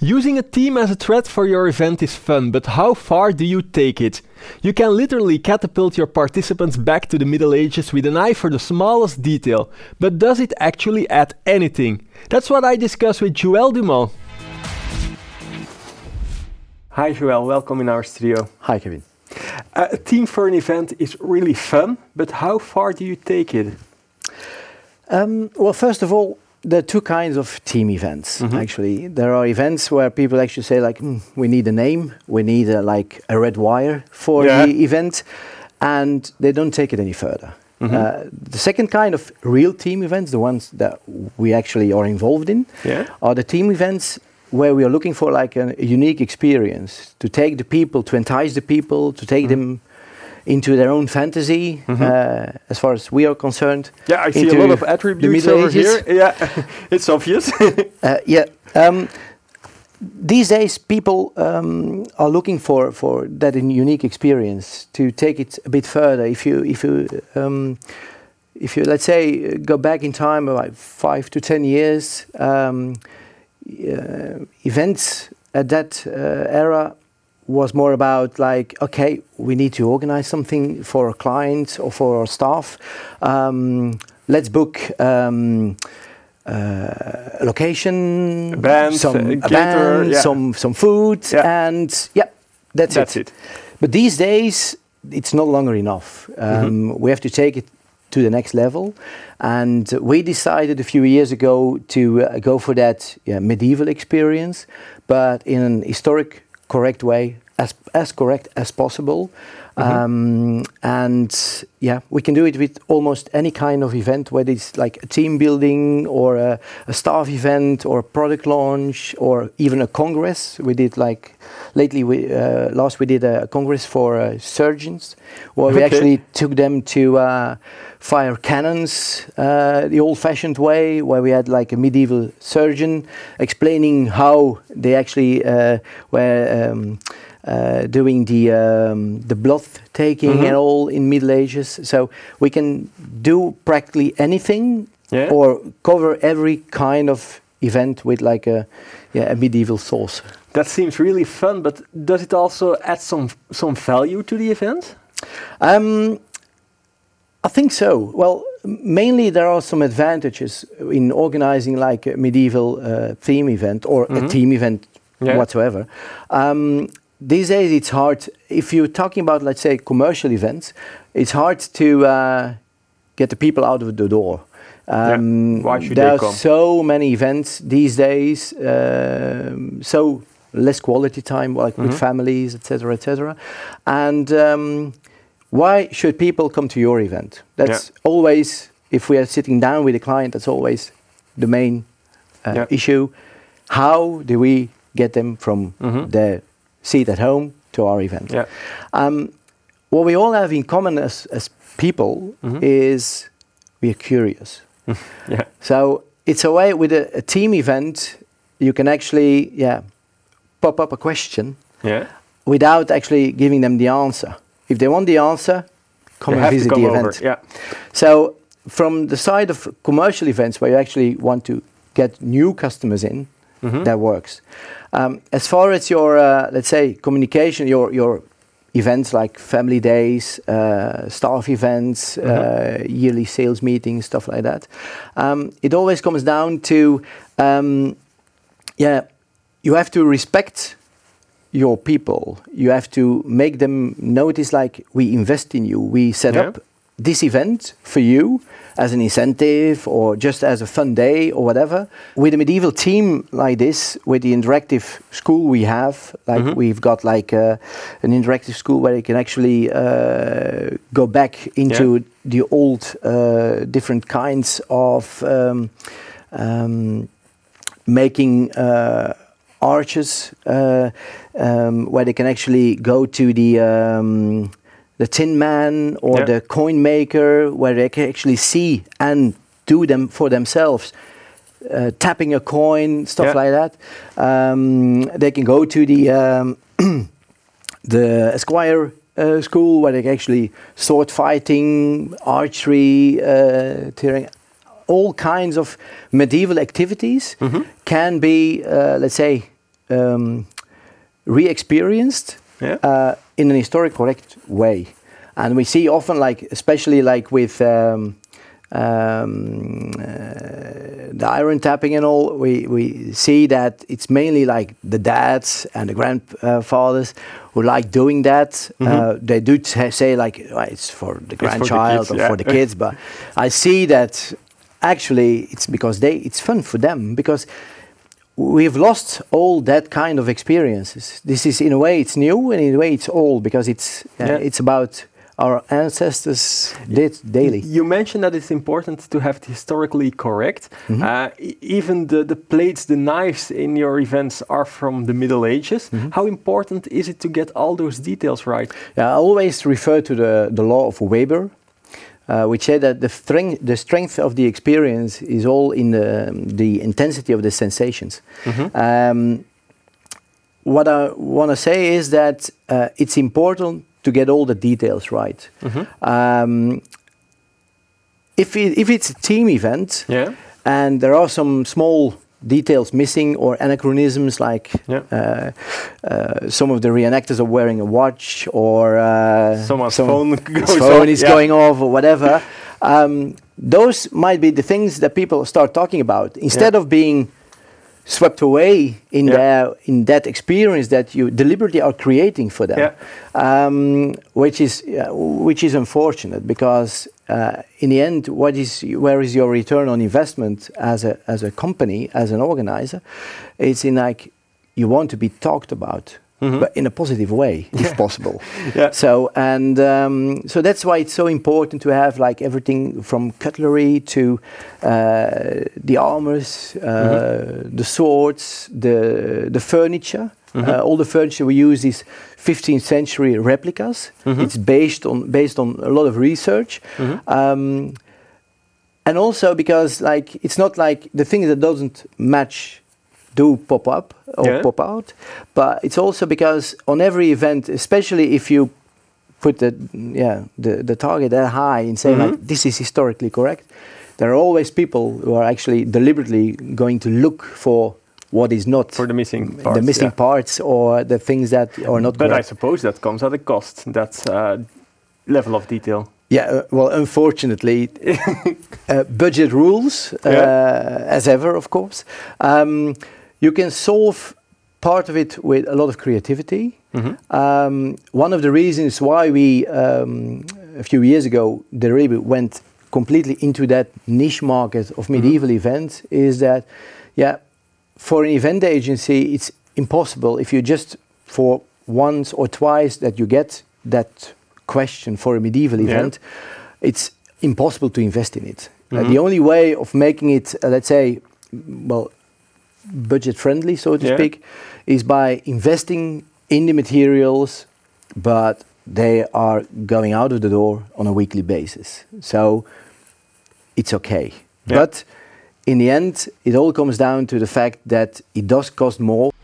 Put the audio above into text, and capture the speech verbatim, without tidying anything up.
Using a team as a thread for your event is fun, but how far do you take it? You can literally catapult your participants back to the Middle Ages with an eye for the smallest detail, but does it actually add anything? That's what I discuss with Joël Dumont. Hi Joël, welcome in our studio. Hi Kevin. Uh, a team for an event is really fun, but how far do you take it? Um, well, first of all, there are two kinds of team events, mm-hmm. actually. There are events where people actually say, like, mm, we need a name, we need a, like a red wire for yeah. the event, and they don't take it any further. Mm-hmm. Uh, the second kind of real team events, the ones that we actually are involved in, yeah. are the team events where we are looking for like a, a unique experience, to take the people, to entice the people, to take mm-hmm. them into their own fantasy, mm-hmm. uh, as far as we are concerned. Yeah, I see a lot of attributes over here. Yeah, it's obvious. uh, yeah. Um, these days, people um, are looking for, for that unique experience. To take it a bit further, if you if you um, if you let's say go back in time about five to ten years, um, uh, events at that uh, era was more about like, okay, we need to organize something for a client or for our staff. Um, let's book um, uh, a location, a band, some a a caterer, band, yeah. some some food, yeah. and yeah, that's, that's it. it. But these days, it's no longer enough. Um, mm-hmm. We have to take it to the next level, and we decided a few years ago to uh, go for that yeah, medieval experience, but in an historic correct way, as as correct as possible. Mm-hmm. Um, and yeah, we can do it with almost any kind of event, whether it's like a team building or a, a staff event or a product launch or even a congress. We did like lately, we uh, last we did a congress for uh, surgeons, where okay. we actually took them to uh, fire cannons uh, the old-fashioned way, where we had like a medieval surgeon explaining how they actually uh, were um, uh, doing the um, the blood taking mm-hmm. and all in Middle Ages. So we can do practically anything yeah. or cover every kind of event with like a yeah a medieval sauce. That seems really fun, but does it also add some some value to the event? Um, I think so. Well, mainly there are some advantages in organizing like a medieval uh, theme event or mm-hmm. a team event yeah. whatsoever. Um, these days it's hard, if you're talking about, let's say, commercial events, it's hard to uh, get the people out of the door. Um, yeah. Why should there they are come? So many events these days, um, so less quality time, like mm-hmm. with families, et cetera, et cetera. And um, why should people come to your event? That's yeah. always, if we are sitting down with a client, that's always the main uh, yeah. issue. How do we get them from mm-hmm. their seat at home to our event? Yeah. Um, what we all have in common as, as people mm-hmm. is we are curious. yeah. So it's a way with a, a team event, you can actually yeah, pop up a question yeah. without actually giving them the answer. If they want the answer, come they and visit come the over. event. Yeah. So from the side of commercial events where you actually want to get new customers in, mm-hmm. that works. Um, as far as your, uh, let's say, communication, your your events like family days, uh, staff events, mm-hmm. uh, yearly sales meetings, stuff like that, um, it always comes down to, um, yeah, you have to respect your people. You have to make them notice like we invest in you. We set yeah. up this event for you as an incentive or just as a fun day or whatever. With a medieval team like this, with the interactive school we have, like mm-hmm. we've got like uh, an interactive school where you can actually uh, go back into yeah. the old uh, different kinds of um, um, making uh, arches, uh, um, where they can actually go to the um, the Tin Man or yeah. the coin maker, where they can actually see and do them for themselves, uh, tapping a coin, stuff yeah. like that. Um, they can go to the um, the Esquire uh, school, where they can actually sword fighting, archery, uh, tearing. All kinds of medieval activities mm-hmm. can be, uh, let's say, um, re-experienced Yeah. uh, in an historic correct way. And we see often, like especially like with um, um, uh, the iron tapping and all, we, we see that it's mainly like the dads and the grandfathers who like doing that. Mm-hmm. Uh, they do t- say like, well, it's for the grandchild for the kids, or yeah. for the kids, but I see that actually it's because they it's fun for them, because we've lost all that kind of experiences. This is, in a way, it's new, and in a way it's old, because it's uh, yeah. it's about our ancestors did daily. You mentioned that it's important to have it historically correct. Mm-hmm. Uh, e- even the, the plates, the knives in your events are from the Middle Ages. Mm-hmm. How important is it to get all those details right? Yeah, I always refer to the, the law of Weber, uh, which said that the, strength, the strength of the experience is all in the, the intensity of the sensations. Mm-hmm. Um, what I want to say is that uh, it's important to get all the details right. Mm-hmm. Um, if it, if it's a team event, yeah. and there are some small details missing or anachronisms, like yeah. uh, uh, some of the reenactors are wearing a watch, or uh, someone's some phone, goes phone off, is yeah. going off, or whatever. um, those might be the things that people start talking about instead yeah. of being swept away in yeah. their in that experience that you deliberately are creating for them, yeah. um, which is uh, which is unfortunate, because uh, in the end, what is where is your return on investment as a as a company, as an organizer? It's in like you want to be talked about. Mm-hmm. But in a positive way, if yeah. possible. yeah. So and um, so that's why it's so important to have like everything from cutlery to uh, the armors, uh, mm-hmm. the swords, the the furniture. Mm-hmm. Uh, all the furniture we use is fifteenth century replicas. Mm-hmm. It's based on based on a lot of research, mm-hmm. um, and also because like it's not like the things that doesn't match do pop up or yeah. pop out, but it's also because on every event, especially if you put the yeah the, the target that high and say mm-hmm. like this is historically correct, there are always people who are actually deliberately going to look for what is not for the missing parts, the missing yeah. parts or the things that are not but correct. I suppose that comes at a cost, that uh, level of detail. Yeah, uh, well, unfortunately, uh, budget rules, uh, yeah. as ever, of course. Um, you can solve part of it with a lot of creativity. Mm-hmm. Um, one of the reasons why we, um, a few years ago, the really went completely into that niche market of medieval mm-hmm. events is that, yeah, for an event agency, it's impossible if you just for once or twice that you get that question for a medieval yeah. event, it's impossible to invest in it. Mm-hmm. Uh, the only way of making it, uh, let's say, well, budget friendly, so to yeah. speak, is by investing in the materials, but they are going out of the door on a weekly basis. So it's okay. Yeah. But in the end, it all comes down to the fact that it does cost more.